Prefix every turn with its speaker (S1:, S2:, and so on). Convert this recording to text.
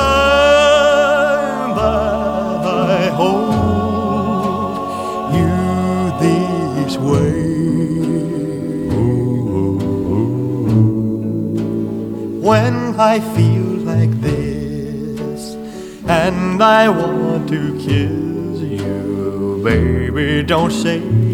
S1: time that I hold you this way. When I feel like this and I want to kiss you, baby, don't say